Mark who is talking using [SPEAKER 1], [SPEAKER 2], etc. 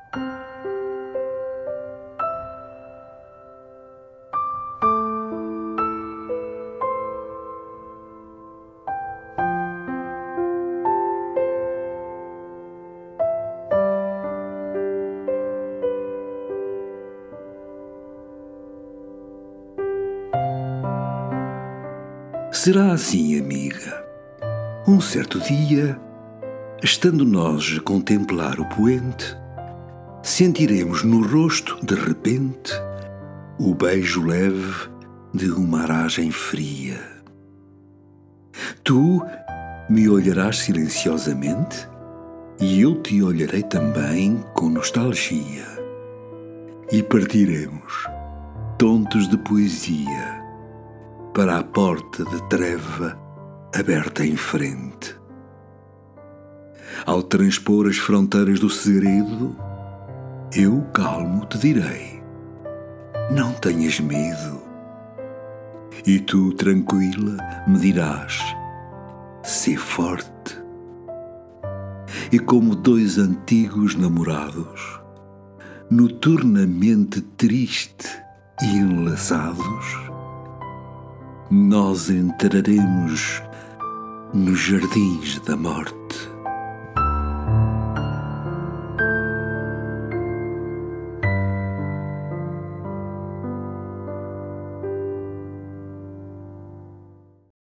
[SPEAKER 1] Será assim, amiga. Um certo dia, estando nós a contemplar o poente, sentiremos no rosto, de repente, o beijo leve de uma aragem fria. Tu me olharás silenciosamente e eu te olharei também com nostalgia. E partiremos, tontos de poesia, para a porta de treva aberta em frente. Ao transpor as fronteiras do segredo, eu calmo te direi: não tenhas medo. E tu, tranquila, me dirás: sê forte. E como dois antigos namorados, noturnamente triste e enlaçados, nós entraremos nos jardins da morte.